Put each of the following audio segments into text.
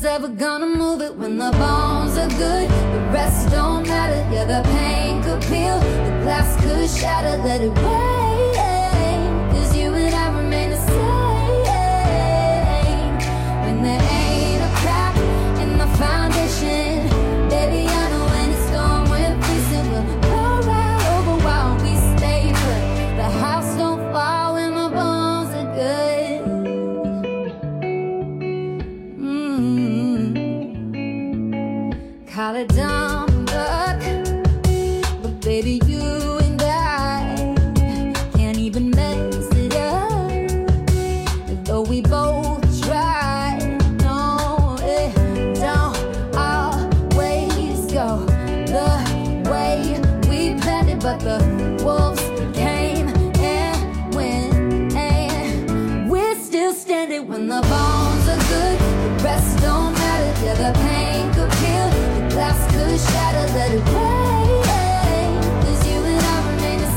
nothing's ever gonna move it when the bones are good. The rest don't matter. Yeah, the pain could peel, the glass could shatter. Let it rain, 'cause you and I remain the same. When there ain't a crack in the foundation, baby, I know when it's storm we're facing, we'll go right over while we stay put. The house don't fall when the bones are good. Call it dumb luck, but baby, you and I can't even mess it up. Though we both try, no, it don't always go the way we planned it. But the wolves came and went, and we're still standing. When the bones are good, the rest don't matter. Yeah, the pain could peel, glass could shatter. Let it rain, 'cause you and I remain the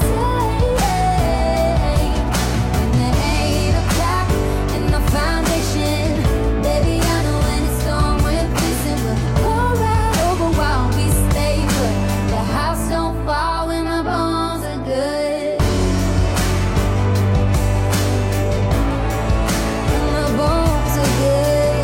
same. When there ain't a crack in the foundation, baby, I know when it's storm we're facing, we'll go right over while we stay put. The house don't fall when the bones are good. When the bones are good.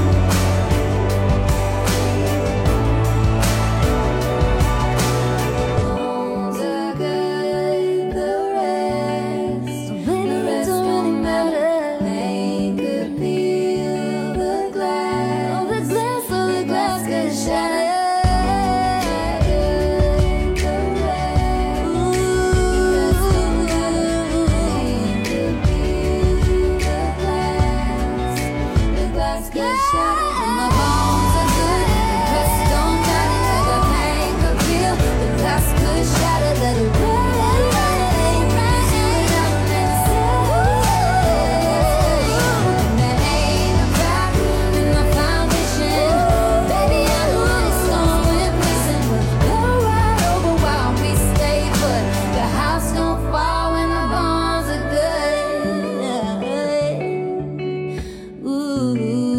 Bones are good, the rest don't really matter. They could peel the glass, oh the glass could shatter. The rest, ooh, they could peel the glass could shatter. When the bones are good, the rest don't matter. The pain could peel, the glass could shatter. Let it rain, 'cause you and I remain the same. When there ain't a crack in the foundation, baby, I know when it's storm we're facing, we'll go right over while we stay put. The house don't fall when the bones are good. Ooh.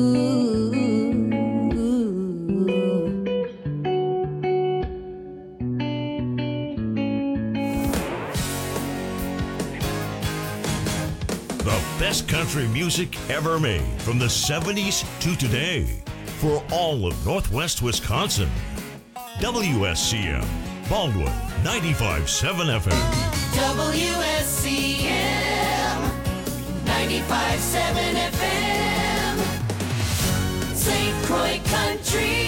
The best country music ever made from the 70s to today for all of Northwest Wisconsin. WSCM, Baldwin 95.7 FM. WSCM 95.7 FM, St. Croix Country.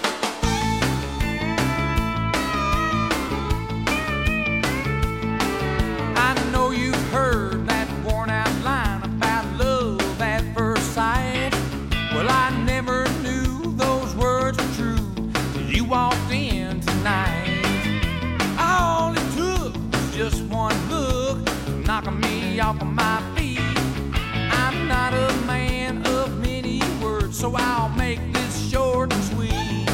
I know you've heard that worn out line about love at first sight. Well, I never knew those words were true till you walked in tonight. All it took was just one look, knocking me off of my feet. I'm not a man of many words, so I'll make this short and sweet.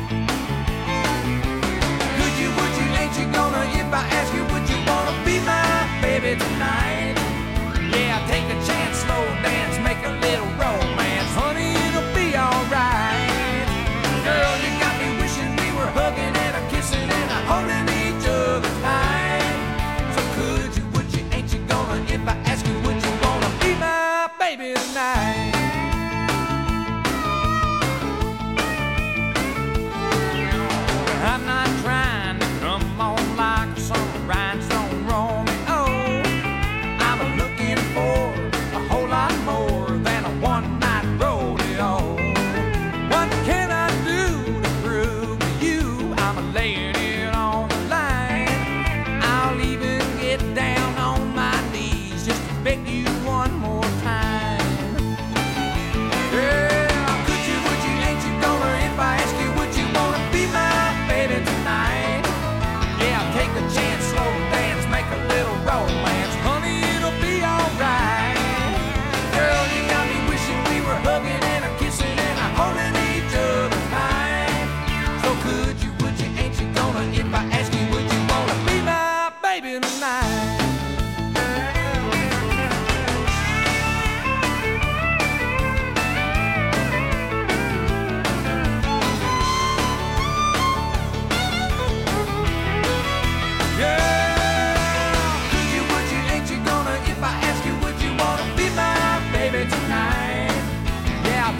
Could you, would you, ain't you gonna, if I ask you, would you wanna be my baby tonight? Yeah, take a chance, slow dance, make a little romance. Honey, it'll be alright. Girl, you got me wishing we were hugging and a kissing and a holding each other tight. So could you, would you, ain't you gonna, if I ask you, would you wanna be my baby tonight?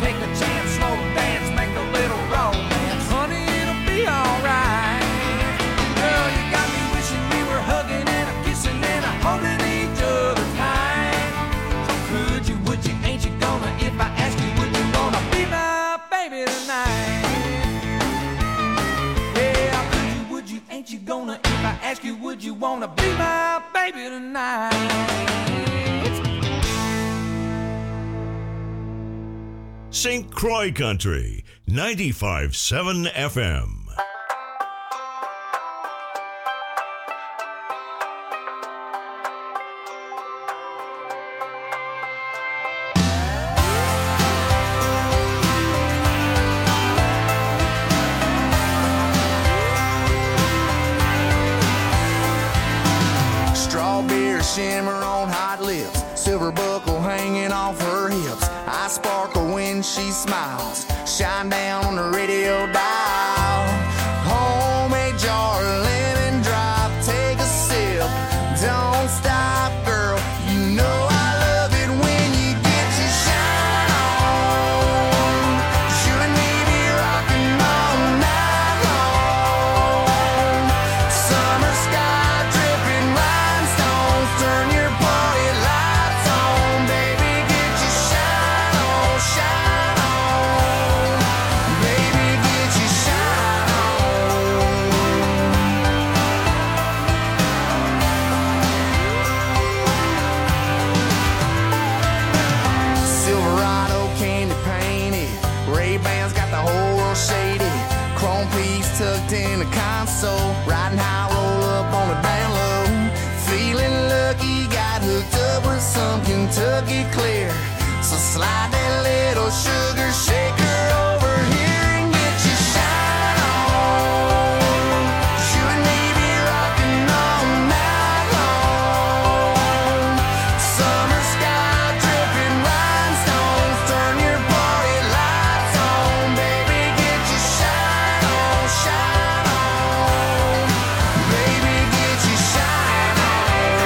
take a chance, slow dance, make a little romance. Honey, it'll be alright. Girl, you got me wishing we were hugging and a kissing and a holding each other tight. So could you, would you, ain't you gonna? If I ask you, would you wanna be my baby tonight? Yeah, could you, would you, ain't you gonna? If I ask you, would you wanna be my baby tonight? St. Croix Country, 95.7 FM. Strawberry shimmer on hot lips, silver buckle hanging off her hips. I sparkle when she smiles, shine down on the radio dial. Homemade jar, lemon drop, take a sip. Don't stop, girl, you know I love it when you get your shine on. You and me be rocking all night long. Summer sky dripping rhinestones, turn your party lights on. Baby, get your shine on, shine on. Baby, get your shine on. Silverado candy painted, Ray-Bans got the whole world shaded. Chrome piece tucked in the console, riding high, roll up on the down low. Feeling lucky, got hooked up with some Kentucky clear. So slide that little sugar shaker over here and get your shine on. You and me be rocking all night long. Summer sky dripping rhinestones, turn your party lights on. Baby, get your shine on, shine on. Baby, get your shine on.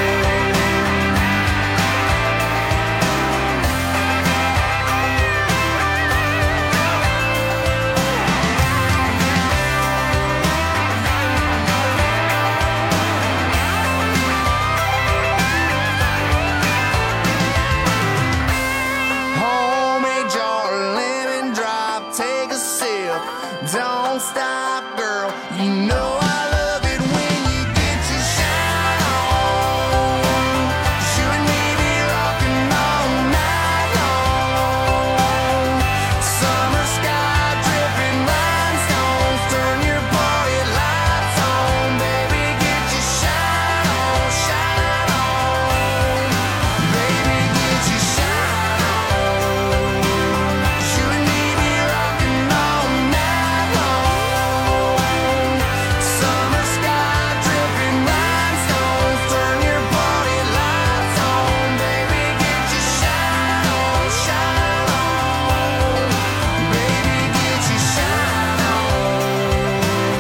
Homemade jar, lemon drop, take a sip. Don't stop, girl, you know I love it when you get your shine on. You and me be rocking all night long. Summer sky dripping rhinestones, turn your party lights on. Baby, get your shine on, shine on. Baby, get your shine on. You and me be rocking all night long. Summer sky dripping rhinestones, turn your party lights on. Baby, get your shine on, shine on. Baby, get your shine on.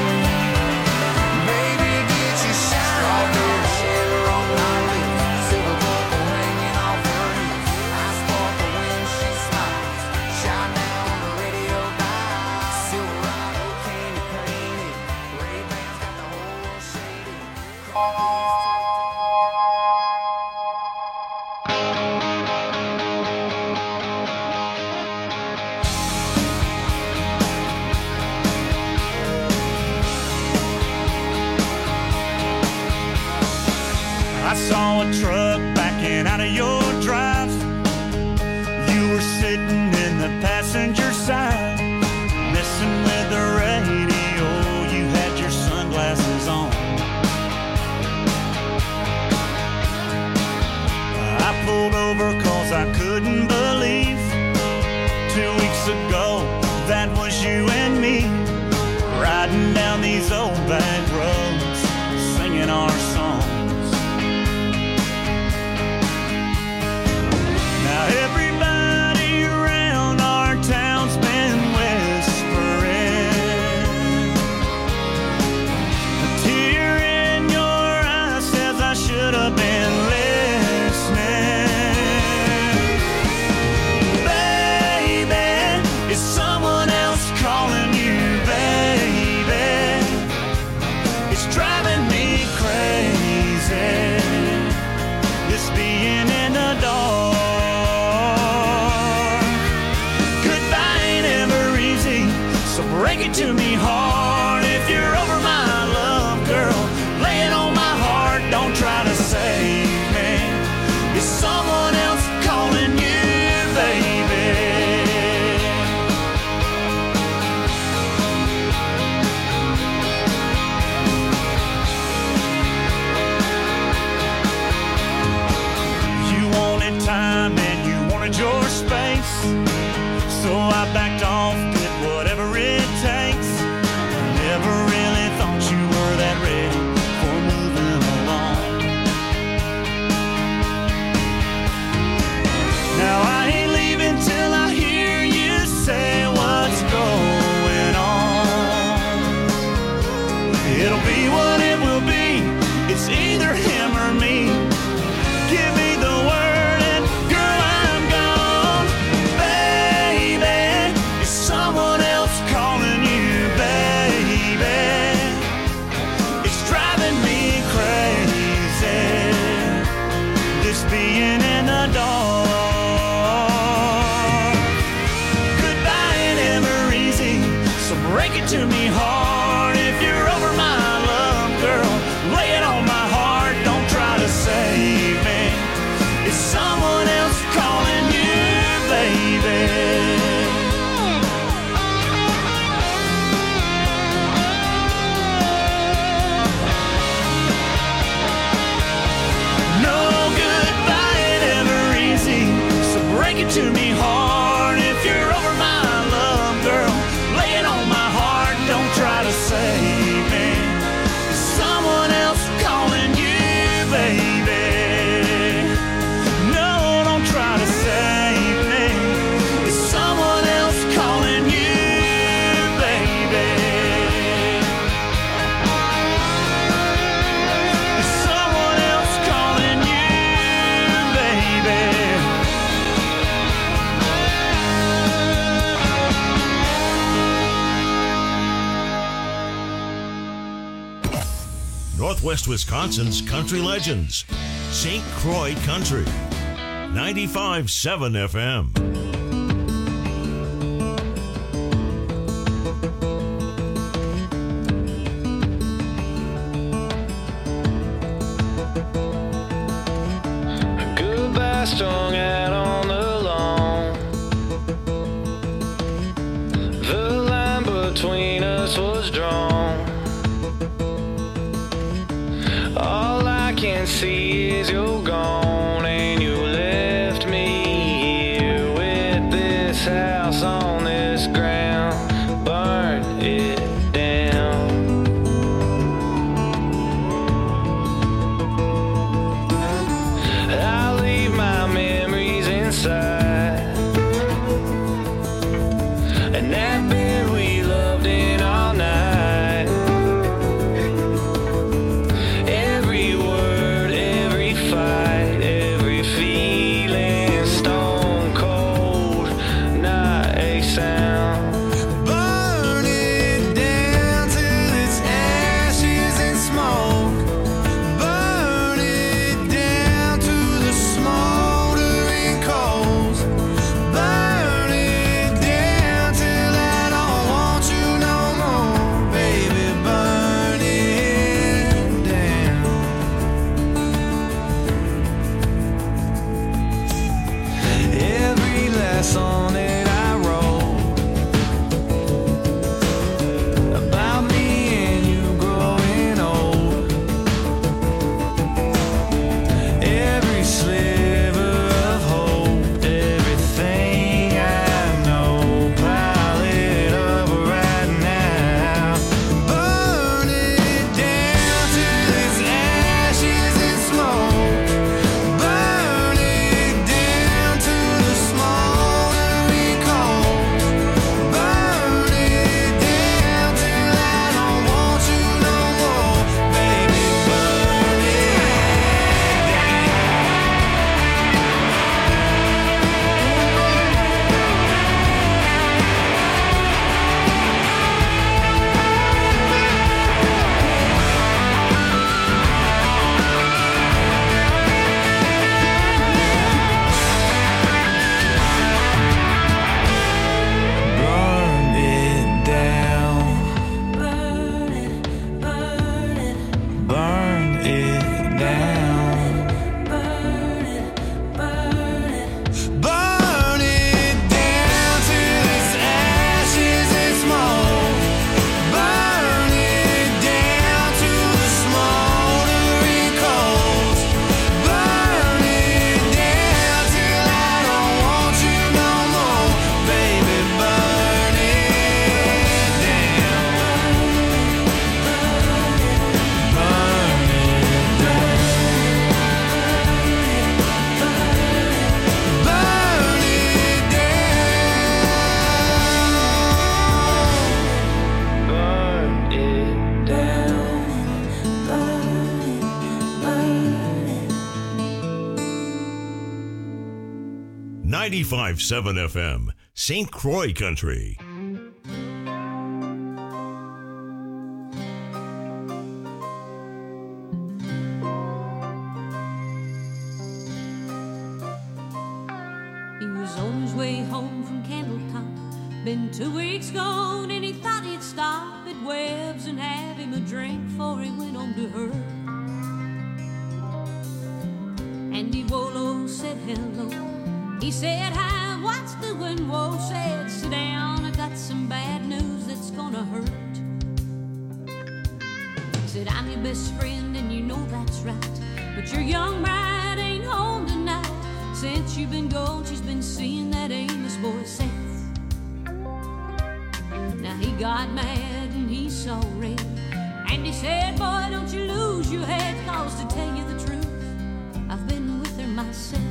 Baby, get your shine on. Strawberry shimmer on my lips, silver buckle hanging off her hips. I sparkle when she smiles, shine down on the radio dial. Silverado candy painted, Ray-Bans got the whole world shaded. I saw a truck backing out of your drive. You were sitting in the passenger side, messing with the radio. You had your sunglasses on. I pulled over 'cause I couldn't believe 2 weeks ago that was you and me, riding down these old back roads, singing our songs. Now everybody around our town's been whispering. A tear in your eye says I should have been listening. break it to me hard. If you're over my love, girl, lay it on my heart. Don't try to save me. It's someone else calling you, baby. You wanted time and you wanted your space, so I backed off, did whatever it takes. Never really thought you were that ready for moving along. Now I ain't leaving till I hear you say what's going on. It'll be what it will be. It's either him or me. Give me the word and girl, I'm gone. Baby, it's someone else calling you, baby. It's driving me crazy, this being in the dark. Goodbye ain't ever easy, so break it to me hard. If you're over my love, girl, lay it on my heart. Don't try to save me. It's someone else calling you, baby. No goodbye ain't ever easy, so break it to me hard. If you're over my love, girl, lay it on my heart. Don't try to save me. It's someone else calling you, baby. No, don't try to save me. It's someone else calling you, baby. It's someone else calling you, baby. Northwest Wisconsin's country legends. St. Croix Country. 95.7 FM. Goodbye strung out on the lawn. The line between us was drawn. All I can see is you're gone, and you left me here with this house on this ground. Burn it down. I leave my memories inside, and that bed we loved in all night. Every word, every fight, every feeling, stone cold, not a sound. Burn it down till it's ashes and smoke. Burn it down to the smoldering coals. Burn it down till that 95.7 FM, St. Croix Country. He was on his way home from Candletop. Been 2 weeks gone and he thought he'd stop at Webb's and have him a drink before he went on to her. Andy Wolo said hello. He said hi, what's doing? Whoa, said sit down, I got some bad news that's gonna hurt. He said I'm your best friend and you know that's right, but your young bride ain't home tonight. Since you've been gone, she's been seeing that Amos boy Seth. Now he got mad and he saw red, and he said, boy, don't you lose your head, cause to tell you the truth, I've been with her myself.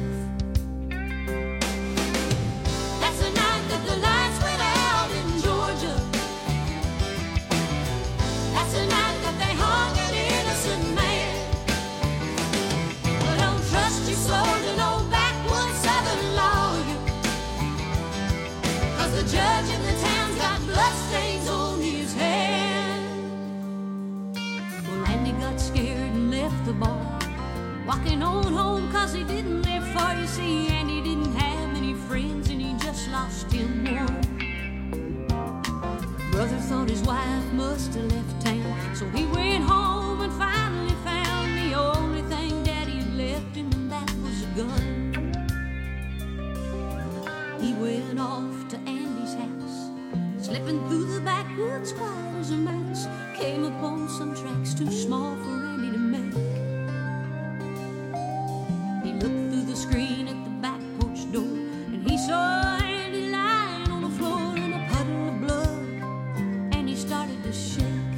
That's the night that the lights went out in Georgia. That's the night that they hung an innocent man. Well, don't trust your soul to no backwoods southern lawyer, cause the judge in the town's got bloodstains on his hand. Well, Andy got scared and left the bar, walking on home cause he didn't live far. You see, Andy didn't have many friends and he just lost him one. Brother thought his wife must have left town, so he went home and finally found the only thing Daddy had left him, and that was a gun. He went off to Andy's house, slipping through the backwoods quiet as a mouse, came upon some tracks too small for Andy to make. He looked through the screen at the back porch door, and he saw Andy lying on the floor in a puddle of blood, and he started to shake.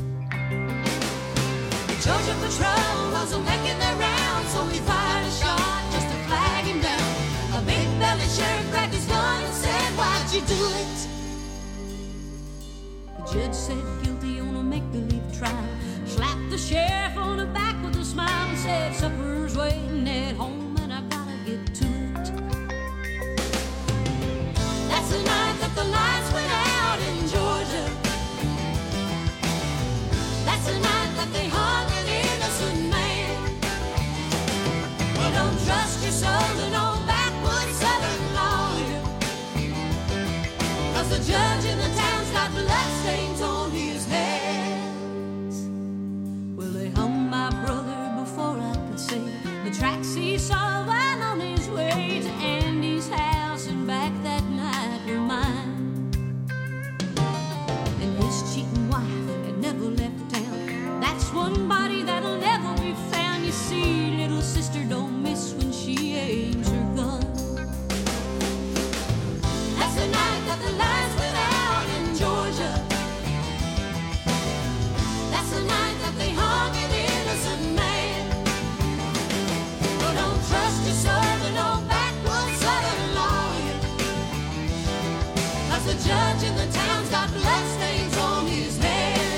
The Georgia patrol wasn't making their rounds, so he fired a shot just to flag him down. A big-bellied sheriff grabbed his gun and said, why'd you do it? The judge said guilty on a make-believe trial, slapped the sheriff on the back with a smile and said, supper's waiting at home and I gotta get to it. That's the night that the lights went out in Georgia. That's the night that they hung an innocent man. Well, don't trust your soul to no backwoods southern lawyer, cause the judge in the town's got bloodstains on his hands. Well, they hung my brother before I could say the tracks he saw while on his way to Andy's house and back that night were mine. And his cheating wife had never left town. That's one body that'll never be found. You see, little sister don't miss when she aims her gun. That's the night that the lights went out in Georgia. That's the night that they hung an innocent man. Well, don't trust your soul to no backwoods southern lawyer, cause the judge in the town's got bloodstains on his head.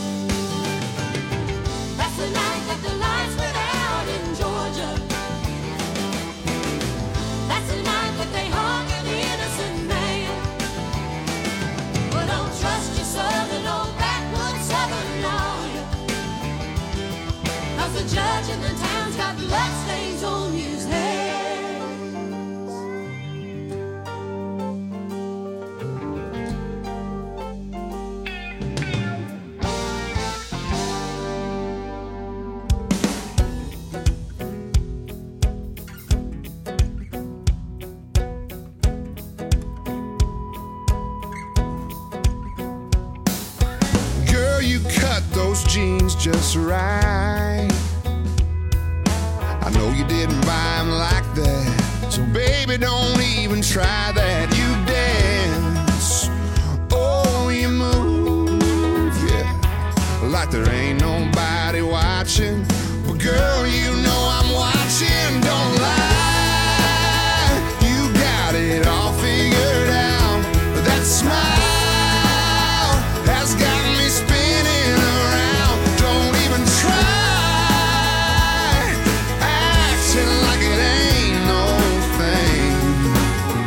That's the night that the lights went out in Georgia. That's the night that they hung an innocent man. Well, don't trust your soul to no backwoods southern lawyer, cause the judge in the town's got bloodstains on his hands. Girl, you cut those jeans just right. I know you didn't buy them like that, so baby, don't even try that. You dance, oh, you move, yeah, like there ain't nobody watching. But girl, you know I'm watching, don't lie. You got it all figured out. That smile has got me spinning around. Don't even try acting like it ain't no thing.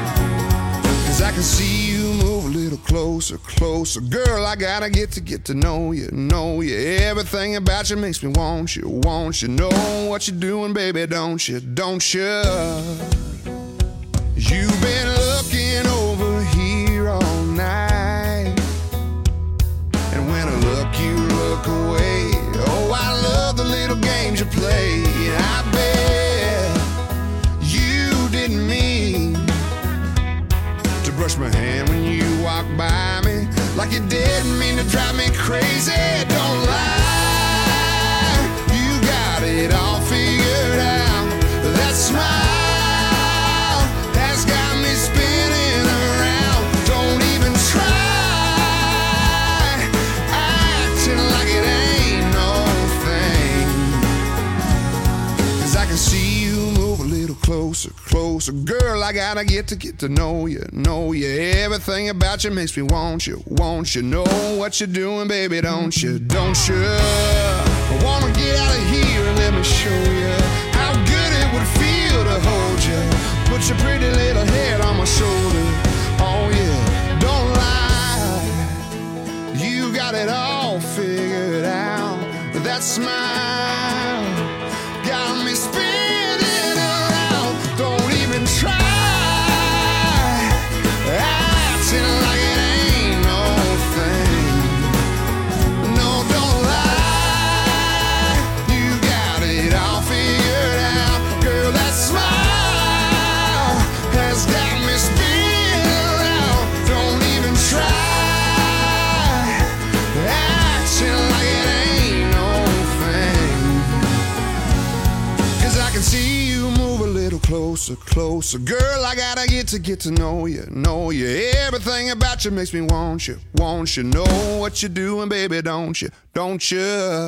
closer, closer. Girl, I gotta get to know you, know you. Everything about you makes me want you, want you. Know what you're doing, baby, don't you, don't you? You've been looking over here all night, and when I look, you look away. Oh, I love the little games you play. I bet you didn't mean to brush my hand when you walked by me, like you didn't mean to drive me crazy. Don't lie, you got it all figured out. That smile has got me spinning around. Don't even try acting like it ain't no thing, 'cause I can see you move a little closer, closer. Girl, I gotta get to know you, know you. Everything about you makes me want you, want you. Know what you're doing, baby, don't you, don't you? I wanna get out of here and let me show you how good it would feel to hold you. Put your pretty little head on my shoulder. Oh yeah, don't lie, you got it all figured out. But that smile got me spinning around. Don't even try acting like it ain't no thing. No, don't lie, you got it all figured out. Girl, that smile has got me spinning around. Don't even try acting like it ain't no thing, 'cause I can see you move a little closer, closer. Girl, I gotta get to know you, know you. Everything about you makes me want you, want you. Know what you're doing, baby, don't you, don't you?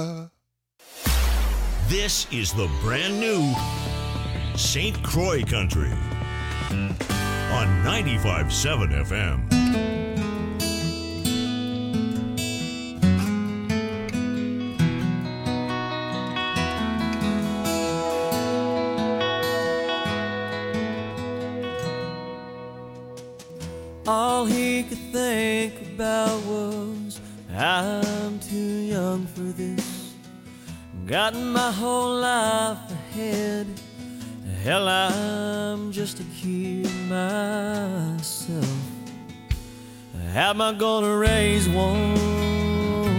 This is the brand new St. Croix Country on 95.7 FM. All he could think about was, I'm too young for this. Got my whole life ahead. Hell, I'm just a kid myself. How am I gonna raise one?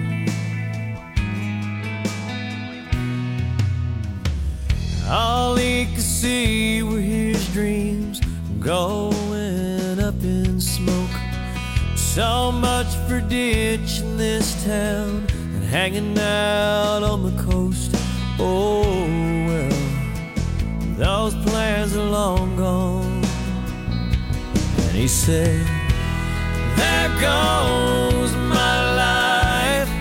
All he could see were his dreams going up in smoke. So much for ditching this town and hanging out on the coast. Oh well, those plans are long gone. And he said, there goes my life,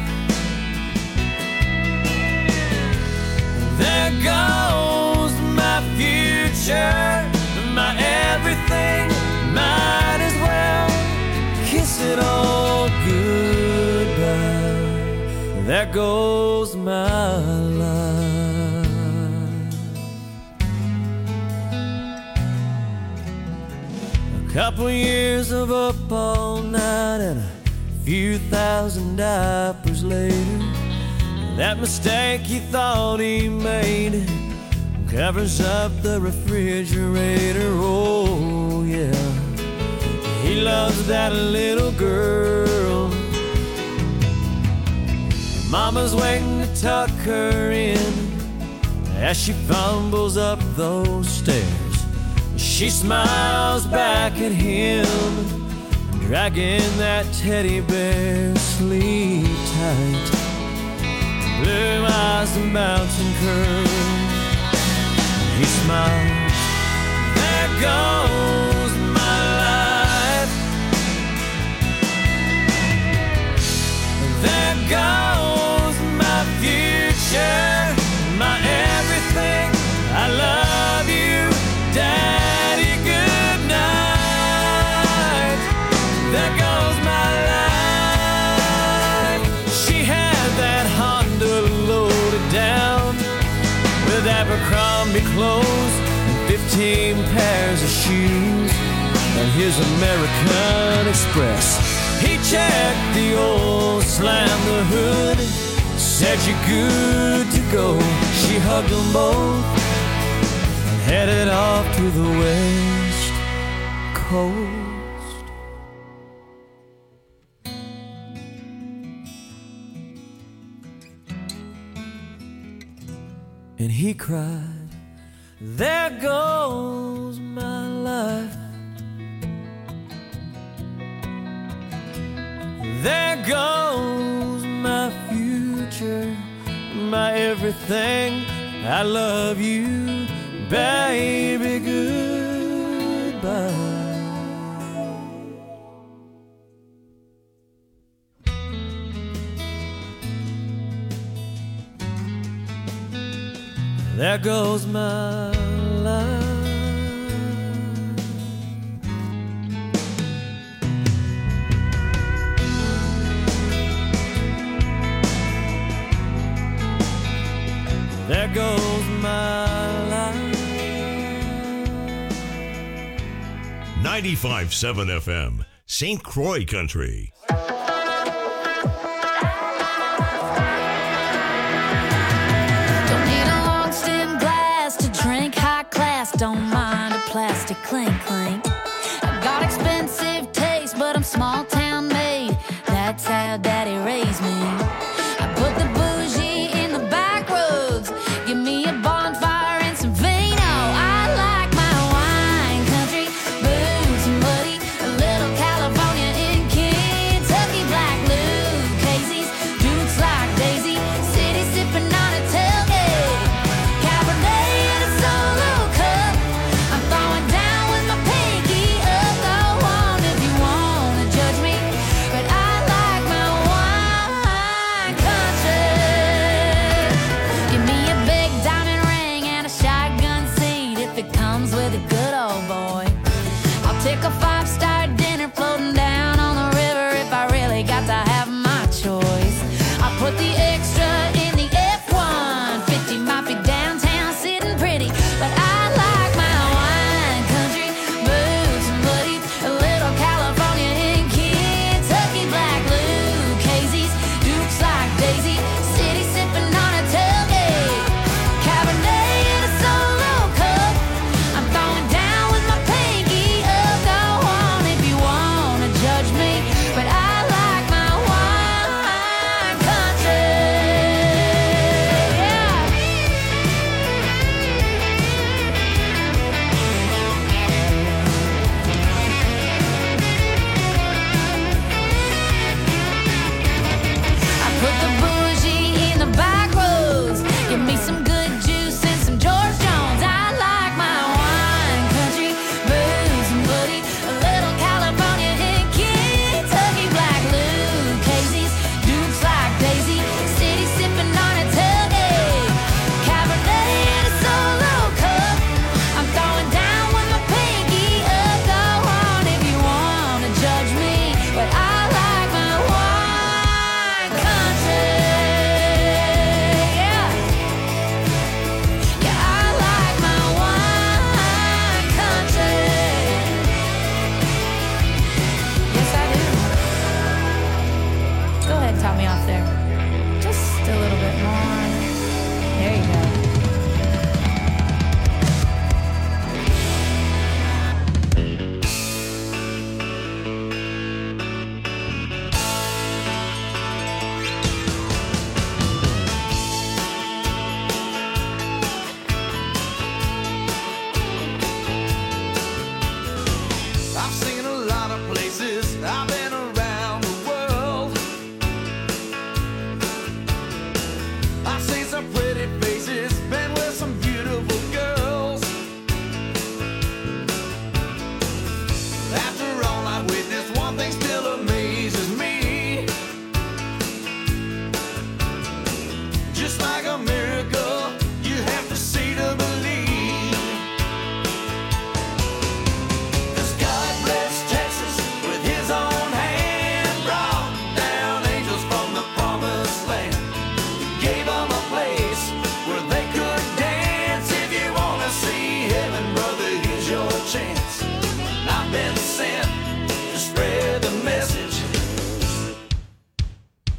there goes my future, my everything. Might as well kiss it all goodbye. There goes my life. A couple years of up all night and a few thousand diapers later, that mistake he thought he made covers up the refrigerator. Oh yeah, he loves that little girl. Mama's waiting to tuck her in as she fumbles up those stairs. She smiles back at him, dragging that teddy bear. Sleep tight, blue eyes and bouncing curls. He smiles, there goes my life, there goes my future, my everything. I love you, Daddy, good night. There goes my life. She had that Honda loaded down with Abercrombie clothes and 15 pairs of shoes, and his American Express He checked the oil, slammed the hood, said you're good to go. She hugged them both and headed off to the West Coast. And he cried, there goes my life. There goes my future, my everything. I love you, baby, goodbye. There goes my life. There goes my life. 95.7 FM, St. Croix Country. Don't mind a plastic clink clink. I've got expensive taste, but I'm small town made. That's how daddy raised me. I put the bougie in the back roads. Give me a bonfire and some vino. I like my wine country, booze and muddy. A little California in Kentucky. Black Lucchese's, Dukes like Daisy. City sipping on a tailgate. Cabernet and a solo cup. I'm throwing down with my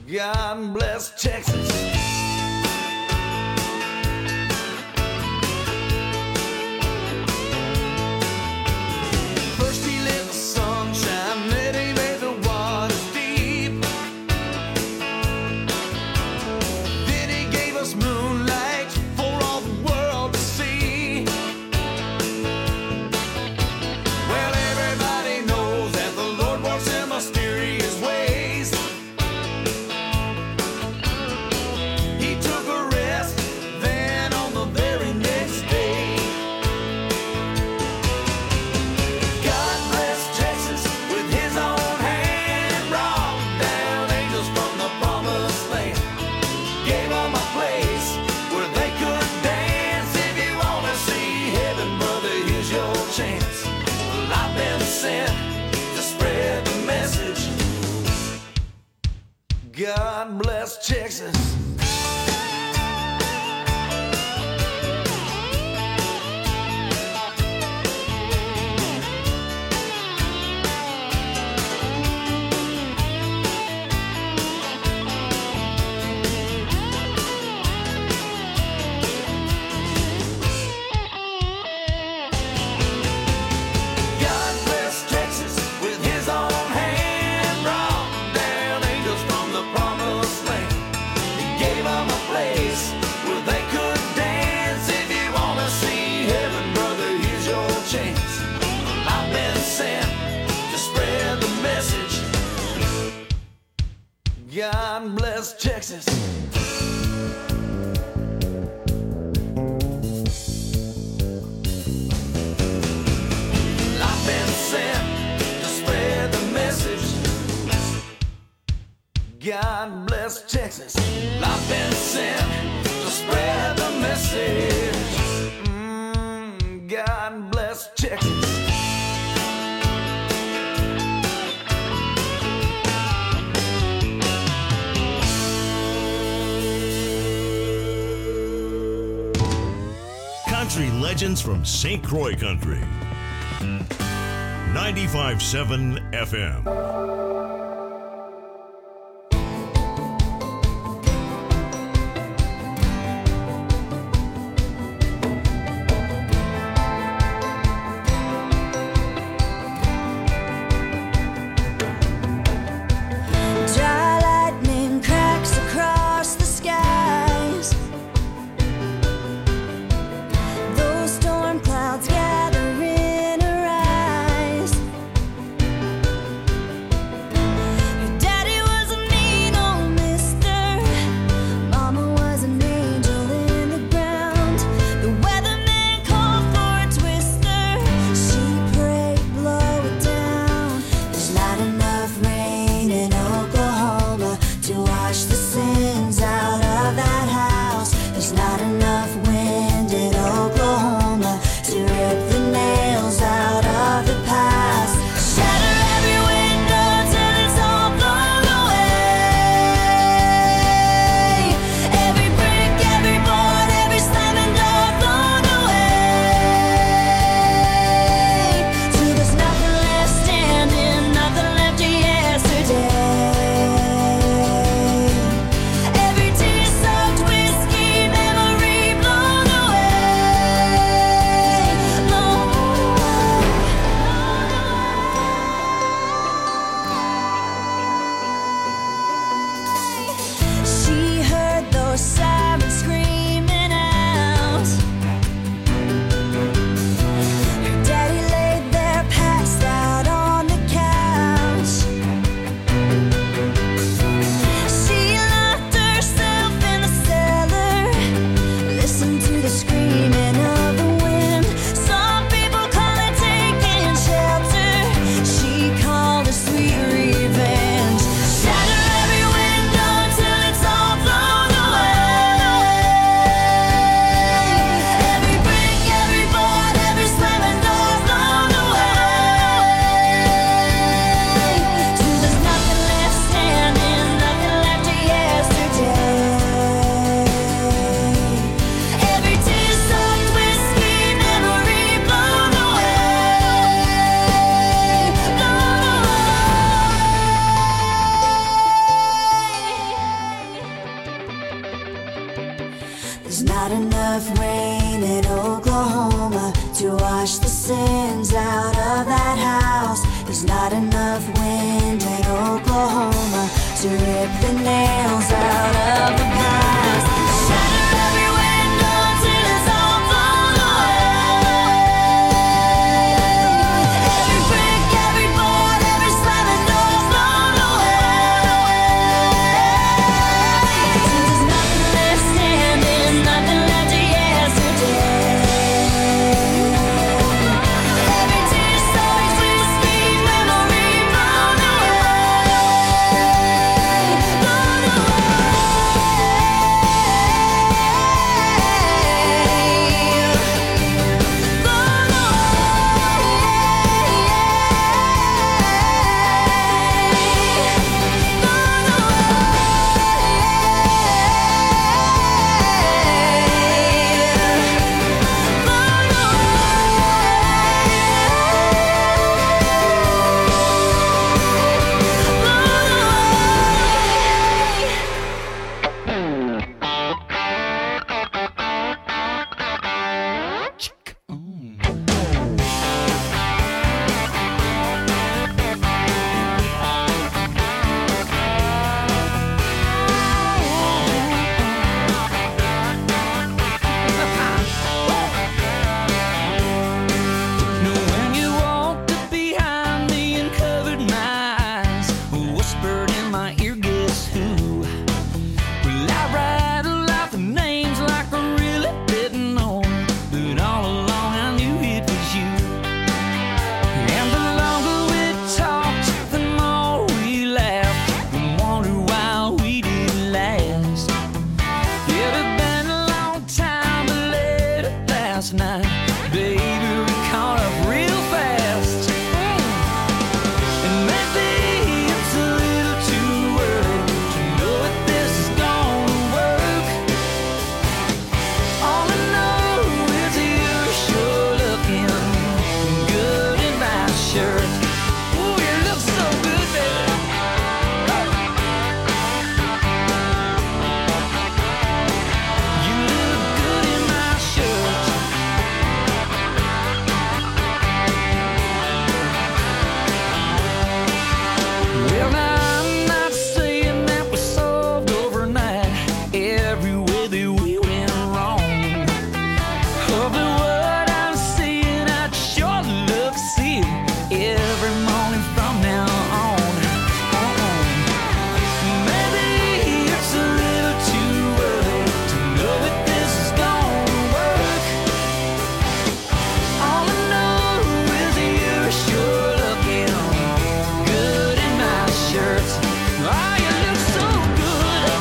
God bless Texas. First he let the sun shine, then he made the waters deep. Then he gave us moonlight for all the world to see. Well, everybody knows that the Lord works in mysterious ways. He took a rest, then on the very next day. God bless Texas with his own hand, brought down angels from the promised land. Gave them a place where they could dance. If you want to see heaven, brother, here's your chance. Well, I've been sent to spread the message. God bless Texas. God bless Texas with his own hand, brought down angels from the promised land. He gave them a place where they could dance. If you want to see heaven, brother, here's your chance. I've been sent to spread the message. God bless Texas. I've been sent to spread the message. God bless Texas. I've been sent to spread the message. God bless Texas. Country legends from St. Croix Country. 95.7 FM. Dry lightning cracks across the skies. Those storm clouds gather in her eyes. There's not enough rain in Oklahoma to wash the sins out of that house. There's not enough wind in Oklahoma to rip the nails out of the past. Shatter every window till it's all blown away. Every brick, every board, every slamming door's blown away. Since there's nothing left standing, nothing left of yesterday. Every tear soaks with sweet memory blown away. Blown when you walked up behind me and covered my eyes, whispered in my ear, guess who? Well, I rattled off the names like I really didn't know, but all along I knew it was you. And the longer we talked, the more we laughed, and wondered why we didn't last. It had been a long time, but late last night, baby, we caught up real fast. And maybe it's a little too early to know if this is gonna work. All I know is you're sure looking good in my shirt. Ooh, you look so good, baby. You look good in my shirt. Well, now I'm not saying that we solved overnight every way that we went wrong. Oh, but what I'm seeing, I'd sure love to see it every morning from now on. Maybe it's a little too early to know if this is gonna work. All I know is you're sure looking good in my shirt. Oh, you look so good.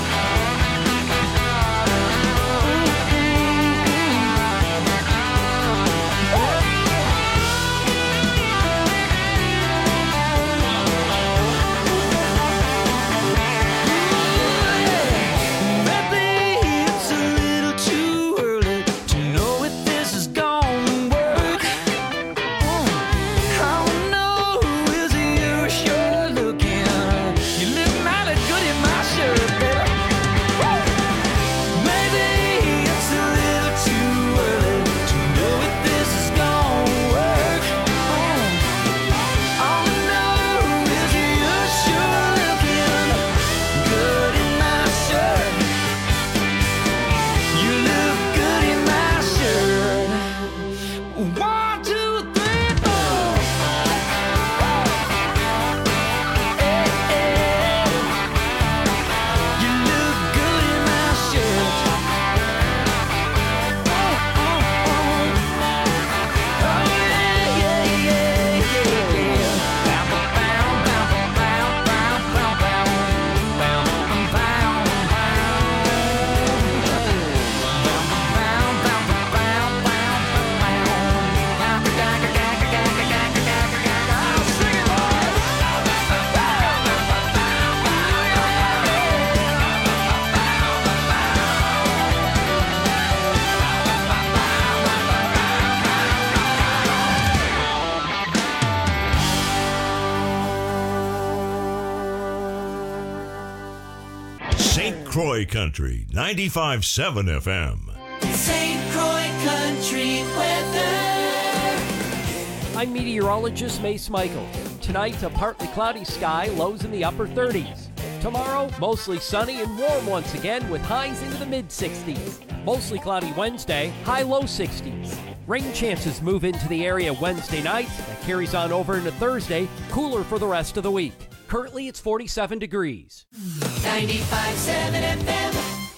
Maybe it's a little too early to know if this is gonna work. All I know is you're sure looking. You look mighty good in my shirt, baby. Maybe it's a little too early to know if this is gonna work. All I know is you're sure looking good in my shirt. You look good in my shirt. 1, 2, 3, 4. You look good in my shirt. Oh yeah, yeah, yeah, yeah. Bow, bow, bow, bow, bow, bow, bow, bow, St. Croix Country 95.7 FM. St. Croix Country weather. I'm meteorologist Mace Michael. Tonight, a partly cloudy sky, lows in the upper 30s. Tomorrow, mostly sunny and warm once again with highs into the mid-60s. Mostly cloudy Wednesday, high low 60s. Rain chances move into the area Wednesday night. That carries on over into Thursday, cooler for the rest of the week. Currently, it's 47 degrees. 95.7 FM.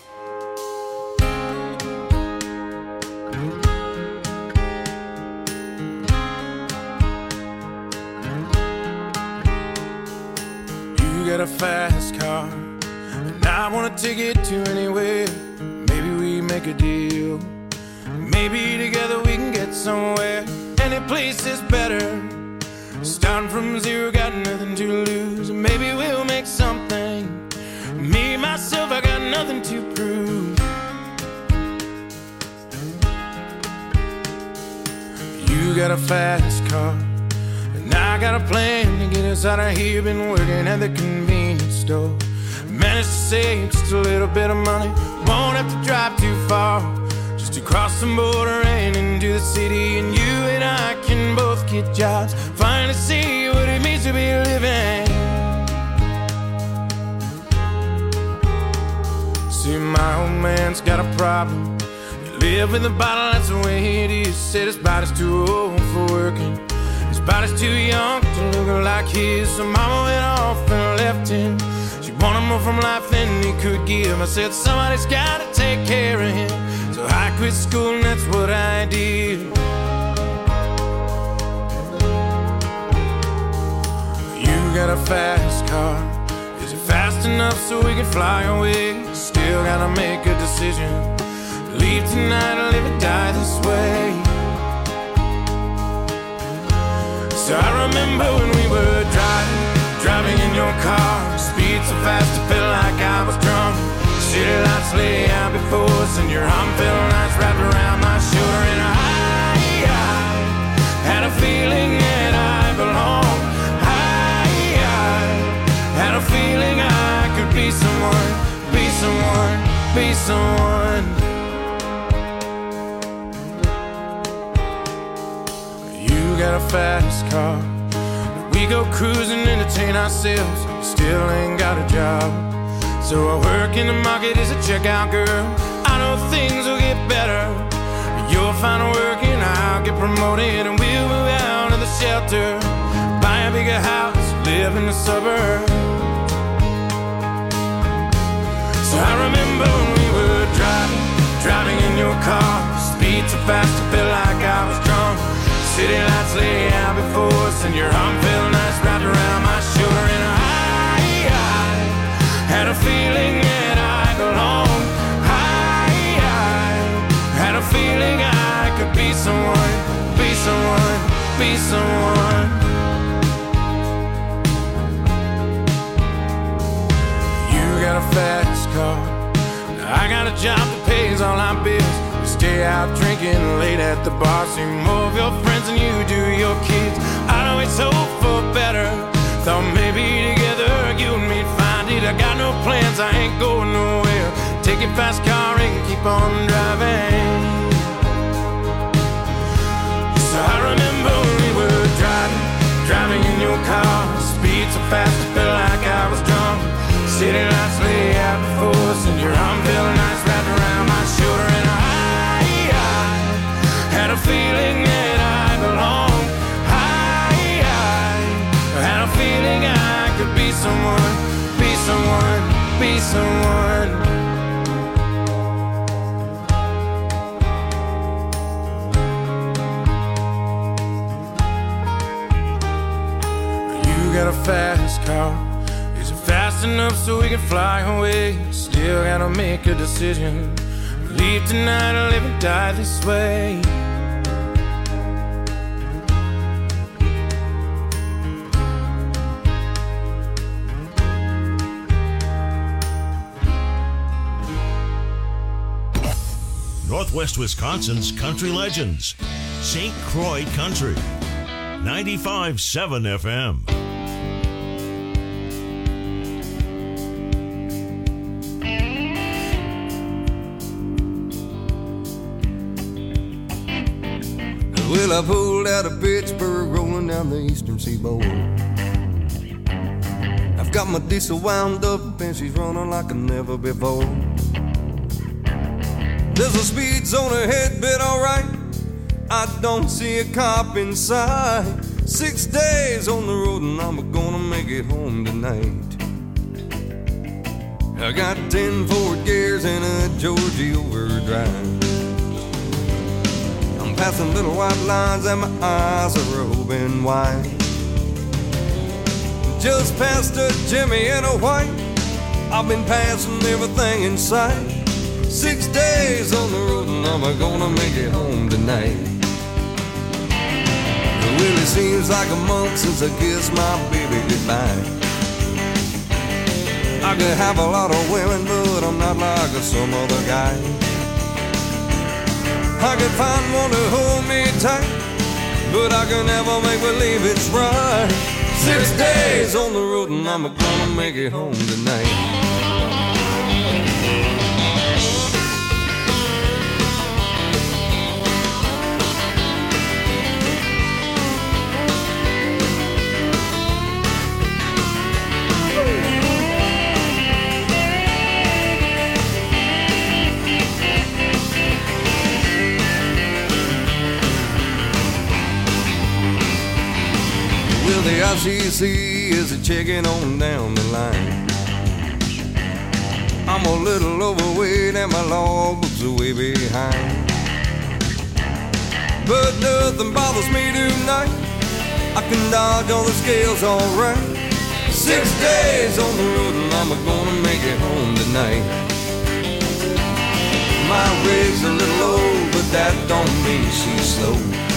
You got a fast car, and I wanna take it to anywhere. Maybe we make a deal. Maybe together we can get somewhere. Any place is better. Starting from zero, got nothing to lose. Maybe we'll make something. Me, myself, I got nothing to prove. You got a fast car, and I got a plan to get us out of here. Been working at the convenience store. Managed to save just a little bit of money. Won't have to drive too far, just to cross the border and into the city. And you and I can both get jobs, finally see what it means to be living. See, my old man's got a problem. You live in the bottle, that's the way it is. Said his body's too old for working, his body's too young to look like his. So mama went off and left him. She wanted more from life than he could give. I said somebody's gotta take care of him. So I quit school and that's what I did. You got a fast car. Is it fast enough so we can fly away? Still gotta make a decision. Leave tonight or live and die this way. So I remember when we were driving in your car. Speed so fast I felt like I was drunk. City lights lay out before us, and your arm felt nice wrapped around my shoulder. And I had a feeling that I belonged. I had a feeling I could be someone, be someone, be someone. You got a fast car. We go cruising, entertain ourselves. Still ain't got a job. So I work in the market as a checkout girl. I know things will get better. You'll find work and I'll get promoted, and we'll move out of the shelter, buy a bigger house, live in the suburbs. So I remember when we were driving in your car. Speed so fast I felt like I was drunk. City lights lay out before us, and your arm felt nice wrapped around my shoulder. And I had a feeling that I belonged. I had a feeling I could be someone, be someone, be someone. You got a fast car, I got a job that pays all our bills. We stay out drinking late at the bar, see more of your friends than you do your kids. I always hope for better. Thought maybe together you and me'd find it. I got no plans, I ain't going nowhere. Take your fast car and keep on driving. So I remember when we were driving in your car. Speed so fast I felt like I was drunk. City lights lay out before us, and your arm felt nice wrapped around my shoulder. And I had a feeling that I belonged. I had a feeling I could be someone, be someone, be someone. You got a fast car. Is it fast enough so we can fly away? Still gotta make a decision. Leave tonight or live and die this way. Northwest Wisconsin's country legends. St. Croix Country. 95.7 FM. Well, I pulled out of Pittsburgh, rolling down the eastern seaboard. I've got my diesel wound up and she's running like never before. There's a speed zone ahead, but alright, I don't see a cop in sight. 6 days on the road and I'm gonna make it home tonight. I got 10 forward gears and a Georgie overdrive. I'm passing little white lines and my eyes are open wide. Just past a Jimmy and a white, I've been passing everything in sight. 6 days on the road and I'm gonna make it home tonight. It really seems like a month since I kissed my baby goodbye. I could have a lot of women, but I'm not like some other guy. I could find one to hold me tight, but I can never make believe it's right. 6 days on the road and I'm gonna make it home tonight. The ICC is a checking on down the line. I'm a little overweight and my logbook's way behind, but nothing bothers me tonight. I can dodge all the scales alright. 6 days on the road and I'm gonna make it home tonight. My rig's a little old, but that don't mean she's slow.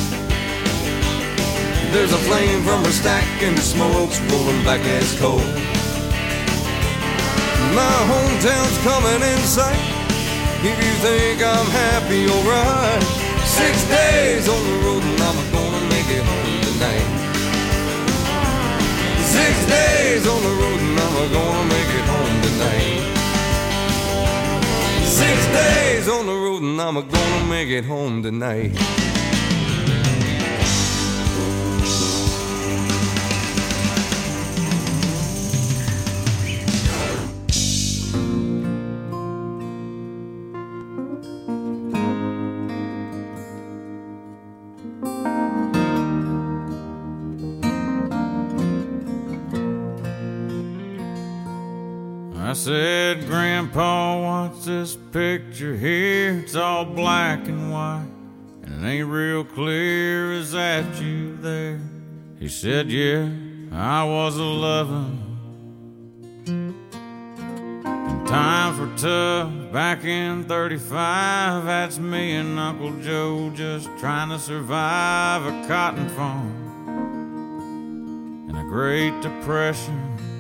There's a flame from her stack and the smoke's rolling back as coal. My hometown's coming in sight. If you think I'm happy, alright. 6 days on the road and I'm gonna make it home tonight. 6 days on the road and I'm gonna make it home tonight. 6 days on the road and I'm gonna make it home tonight. I said, Grandpa, what's this picture here? It's all black and white, and it ain't real clear. Is that you there? He said, yeah, I was a-lovin'. And times were tough back in 35. That's me and Uncle Joe just trying to survive a cotton farm and a Great Depression.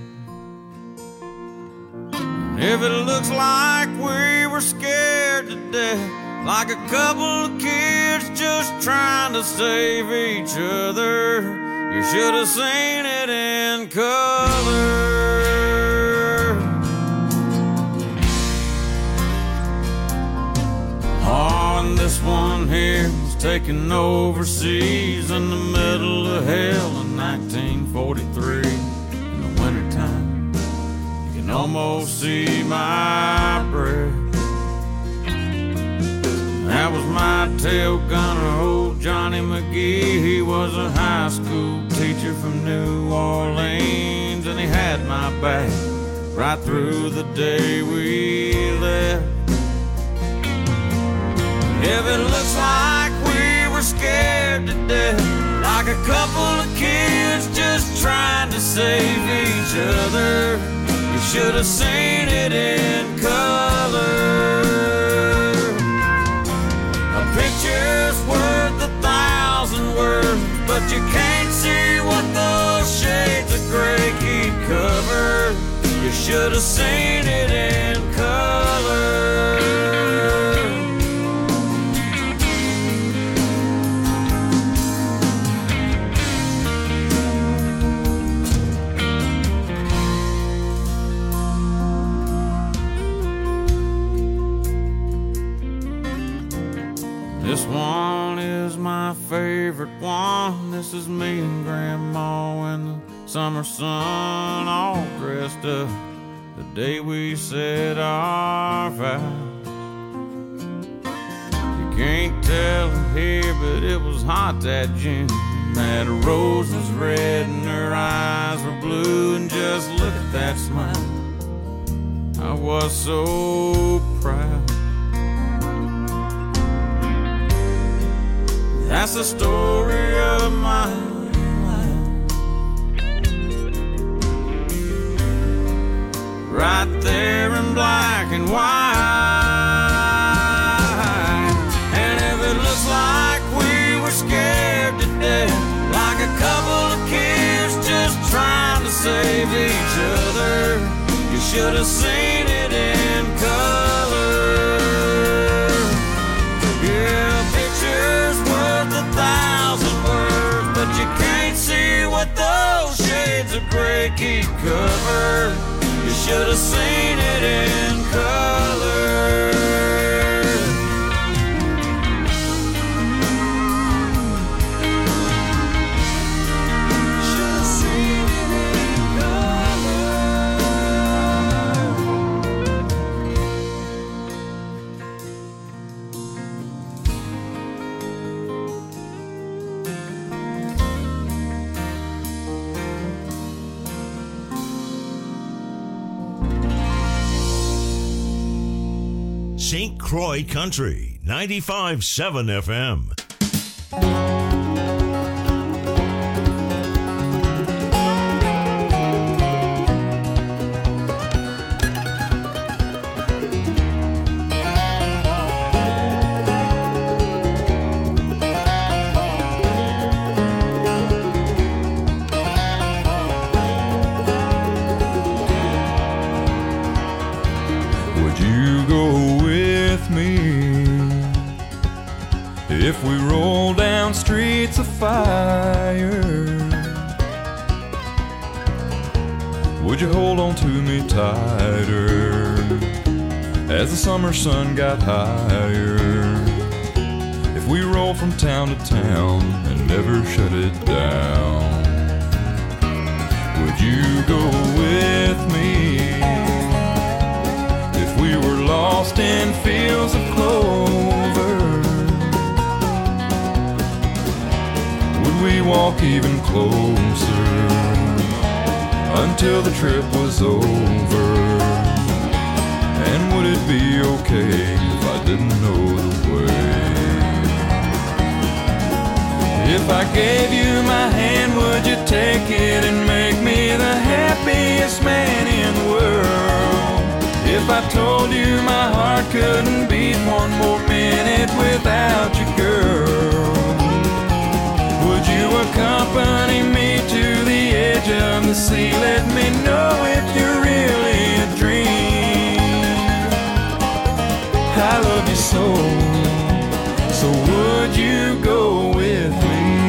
If it looks like we were scared to death, like a couple of kids just trying to save each other, you should have seen it in color. Oh, and this one here was taken overseas in the middle of hell in 1943 in the wintertime. Almost see my breath. That was my tail gunner, old Johnny McGee. He was a high school teacher from New Orleans, and he had my back right through the day we left. If it looks like we were scared to death, like a couple of kids just trying to save each other, you should have seen it in color. A picture's worth 1,000 words, but you can't see what those shades of gray keep covered. You should have seen it in color. This one is my my favorite one. This is me and Grandma in the summer sun, all dressed up the day we said our vows. You can't tell it here, but it was hot that June. That rose was red and her eyes were blue, and just look at that smile. I was so proud. That's the story of my life, right there in black and white. And if it looks like we were scared to death, like a couple of kids just trying to save each other, you should have seen it in color. Yeah, pictures worth 1,000 words, but you can't see what those shades of gray keep covered. You should have seen it in color. St. Croix Country, 95.7 FM. Would you go with me if we roll down streets of fire? Would you hold on to me tighter as the summer sun got higher? If we roll from town to town and never shut it down, would you go with me if we were lost in fields of clover? Would we walk even closer until the trip was over? And would it be okay if I didn't know the way? If I gave you my hand, would you take it and make me the happiest man in the world? If I told you my heart couldn't beat one more minute without you, girl, would you accompany me to the edge of the sea? Let me know if you're really a dream. I love you so, so would you go with me?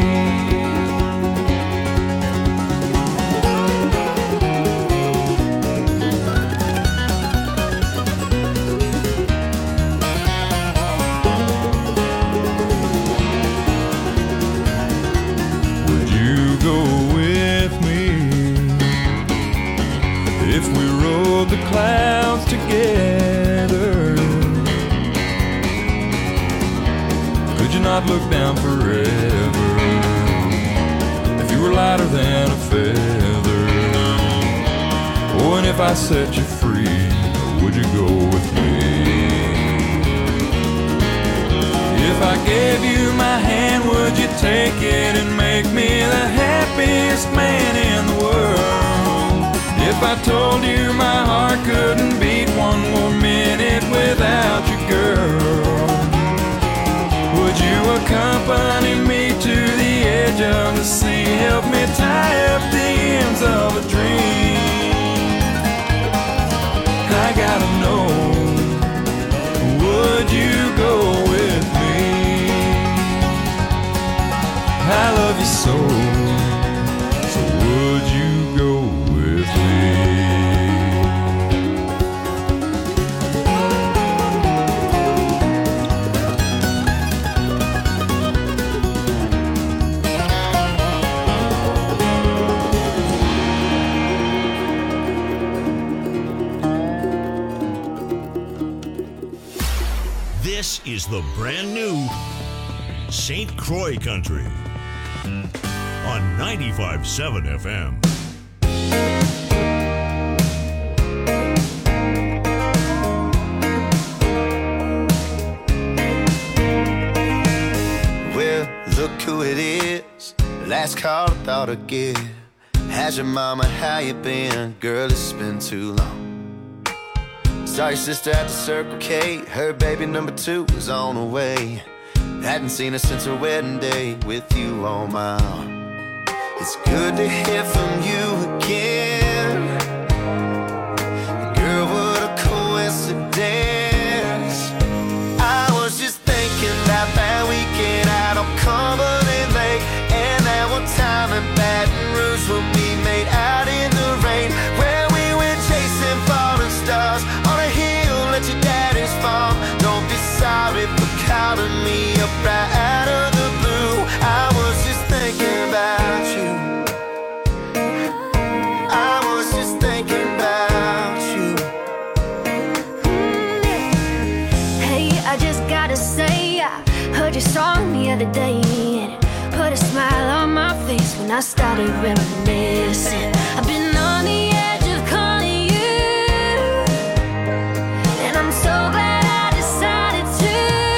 Would you go with me if we rode the clouds together? Could you not look down forever if you were lighter than a feather? Oh, and if I set you free, would you go with me? If I gave you my hand, would you take it and make me the happiest man in the world? If I told you my heart couldn't beat one more minute without you, girl, would you accompany me to the edge of the sea? Help me tie up the ends of a dream. I gotta know, would you go with me? I love you so, so would you go with me? This is the brand new St. Croix Country on 95.7 FM. Well, look who it is. Last call I thought I'd get. How's your mama, how you been? Girl, it's been too long. Saw your sister at the Circle K. Her baby number 2 was on the way. Hadn't seen her since her wedding day with you on my arm. It's good to hear from you again. Girl, what a coincidence. I was just thinking about that weekend out on Cumberland Lake, and that one time in Baton Rouge when we made out in the rain, where we went chasing falling stars on a hill at your daddy's farm. Don't be sorry for calling me up right out of the blue. I was just thinking about you. I was just thinking about you. Hey, I just gotta say, I heard your song the other day, and it put a smile on my face when I started reminiscing. I've been on the edge of calling you, and I'm so glad I decided to.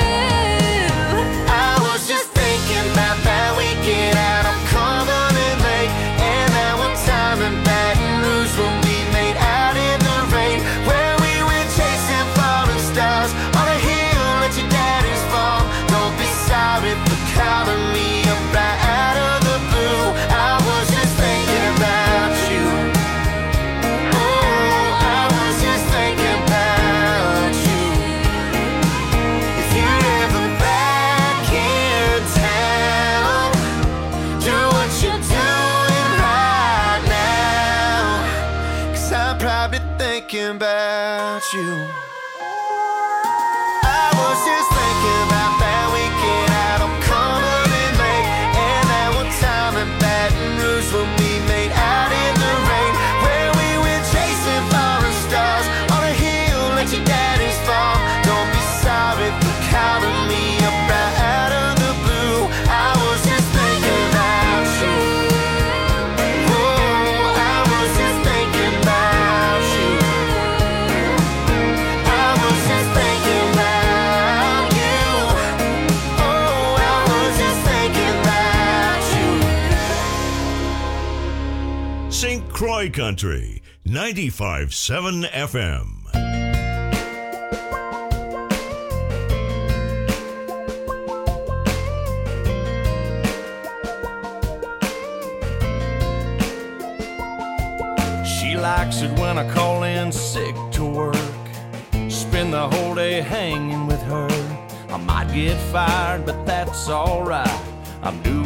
I was just thinking about that weekend out on Cumberland Lake, and that one time in Baton Rouge when we made out in the rain, where we went chasing falling stars on a hill at your daddy's farm. Don't be sorry for calling me up right out of the blue. I was just thinking about you. Oh, I was just thinking about you. If you're ever back in town, do what you're doing right now, 'cause I'm probably thinking about you. I was just thinking about that weekend out on Cumberland Lake, and that one time in Baton Rouge when we made out in the rain, where we went chasing falling stars on a hill at your daddy's farm. Don't be sorry for calling me up right out of the blue. I was just thinking about you. Oh, I was just thinking about you. I was just thinking about you. Oh, I was just thinking about you. St. Croix Country, 95.7 FM. She likes it when I call in sick to work, spend the whole day hanging with her. I might get fired, but that's alright. I'm doing